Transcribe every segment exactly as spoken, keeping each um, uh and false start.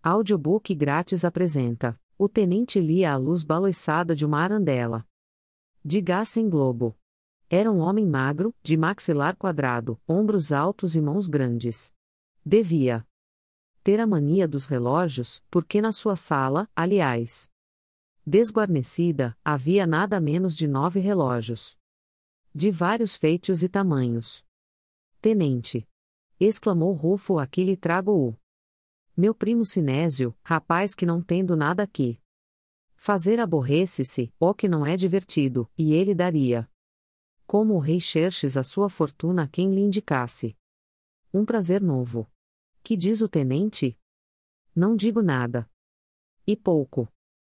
Audiobook grátis apresenta: O tenente lia a luz baloiçada de uma arandela. De gás sem globo. Era um homem magro, de maxilar quadrado, ombros altos e mãos grandes. Devia ter a mania dos relógios, porque na sua sala, aliás, desguarnecida, havia nada menos de nove relógios. De vários feitos e tamanhos. Tenente! Exclamou Rufo: aqui lhe trago-o. Meu primo Sinésio, rapaz que não tendo nada aqui fazer aborrece-se, ó que não é divertido, e ele daria. Como o rei Xerxes a sua fortuna a quem lhe indicasse. Um prazer novo. Que diz o tenente? Não digo nada. E pouco.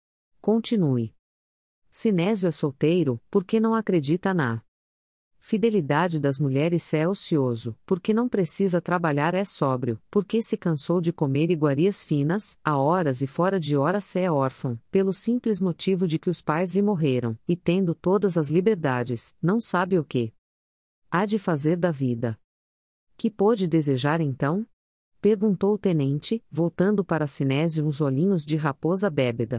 Continue. Sinésio é solteiro, porque não acredita na fidelidade das mulheres. É ocioso, porque não precisa trabalhar. É sóbrio, porque se cansou de comer iguarias finas, a horas e fora de horas. É órfão, pelo simples motivo de que os pais lhe morreram, e tendo todas as liberdades, não sabe o que há de fazer da vida. Que pôde desejar então? Perguntou o tenente, voltando para Sinésio uns olhinhos de raposa bébeda.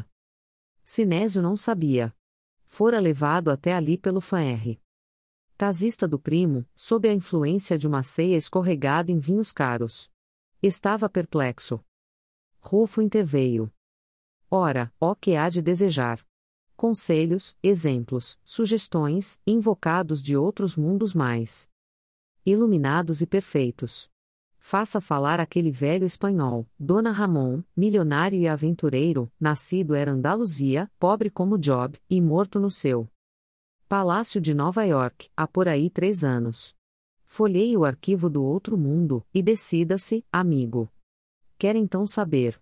Sinésio não sabia. Fora levado até ali pelo fanr. Tazista do primo, sob a influência de uma ceia escorregada em vinhos caros. Estava perplexo. Rufo interveio. Ora, ó que há de desejar? Conselhos, exemplos, sugestões, invocados de outros mundos mais iluminados e perfeitos. Faça falar aquele velho espanhol, Dona Ramon, milionário e aventureiro, nascido era Andaluzia, pobre como Job, e morto no seu Palácio de Nova York, há por aí três anos. Folheie o arquivo do outro mundo, e decida-se, amigo. Quer então saber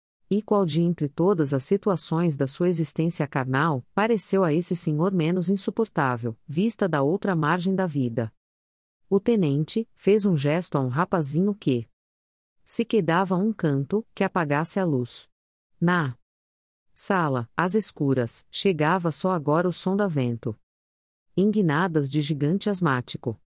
e qual de entre todas as situações da sua existência carnal, pareceu a esse senhor menos insuportável, vista da outra margem da vida? O tenente fez um gesto a um rapazinho que se quedava a um canto, que apagasse a luz. Na sala, às escuras, chegava só agora o som da vento. Inguinadas de gigante asmático.